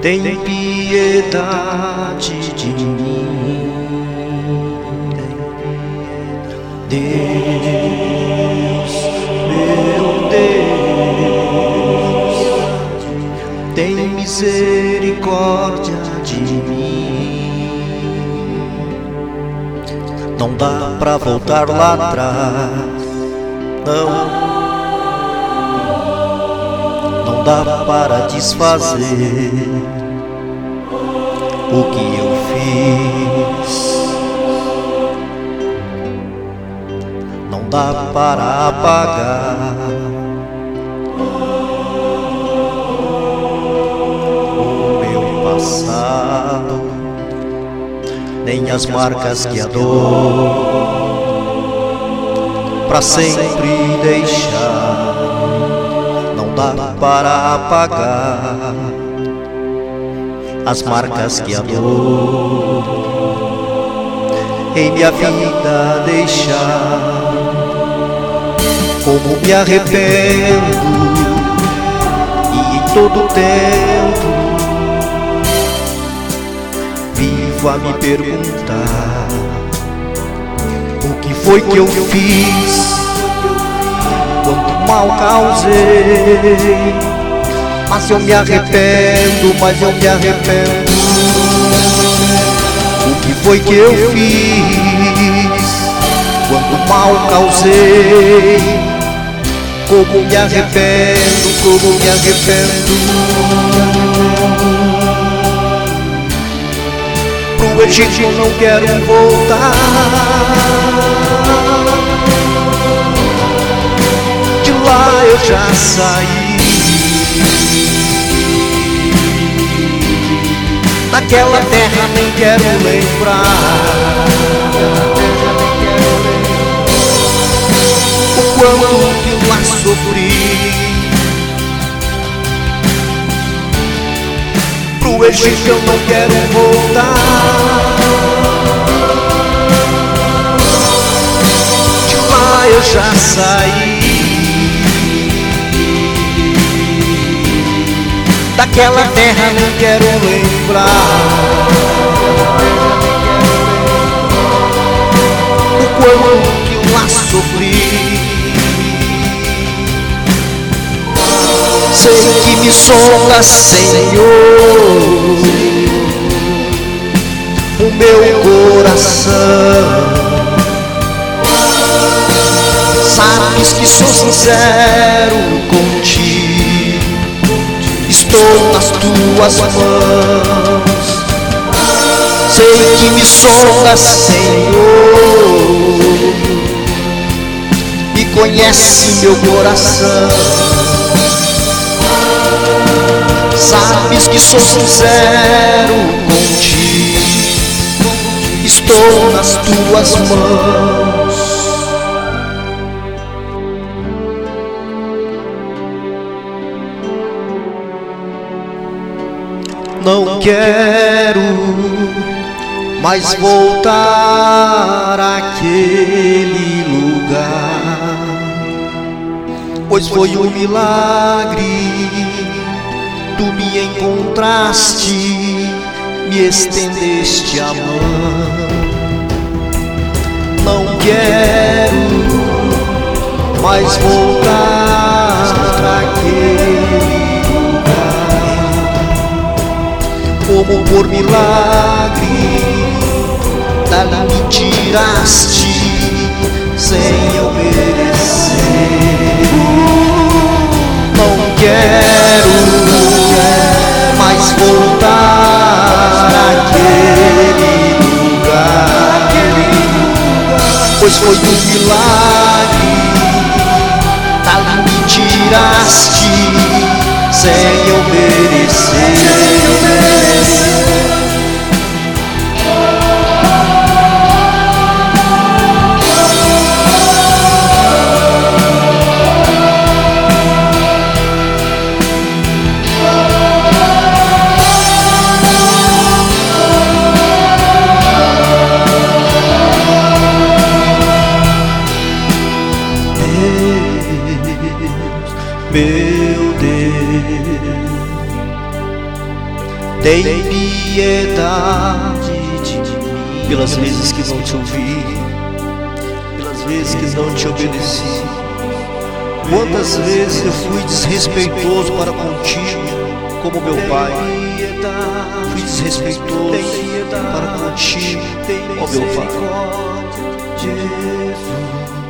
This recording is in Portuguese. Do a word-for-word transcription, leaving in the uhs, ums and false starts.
tem piedade de mim. Deus, meu Deus, tem misericórdia de mim. Não dá pra voltar lá atrás, não. Não dá para desfazer o que eu fiz. Não dá para apagar o meu passado, nem as marcas que a dor pra sempre deixar. Não dá para apagar as marcas que a dor em minha vida deixar. Como me arrependo e em todo tempo vivo a me perguntar o que foi que eu fiz, quanto mal causei. Mas eu me arrependo, mas eu me arrependo. O que foi que eu fiz, quanto mal causei. Como me arrependo, como me arrependo. Pro Egito eu não quero voltar, lá eu já saí. Daquela terra nem quero lembrar o quanto que lá sofri. Pro Egito eu não quero voltar, de lá eu já saí. Daquela terra não quero lembrar o quanto que eu lá sofri. Sei que me sondas, Senhor, o meu coração. Sabes que sou sincero contigo, estou nas tuas mãos. Sei que me sondas, Senhor, e conhece meu coração. Sabes que sou sincero contigo, estou nas tuas mãos. Não quero mais voltar àquele lugar, pois foi um milagre. Tu me encontraste, me estendeste a mão. Não quero mais voltar àquele lugar, como por milagre dali me tiraste sem eu merecer. Não quero mais voltar àquele lugar, pois foi um milagre dali me tiraste sem eu merecer. Meu Deus, tem piedade de mim. Pelas vezes que não te ouvi, pelas vezes que não te obedeci. Quantas vezes eu fui desrespeitoso para contigo, como meu pai. Fui desrespeitoso para contigo, ó meu Pai.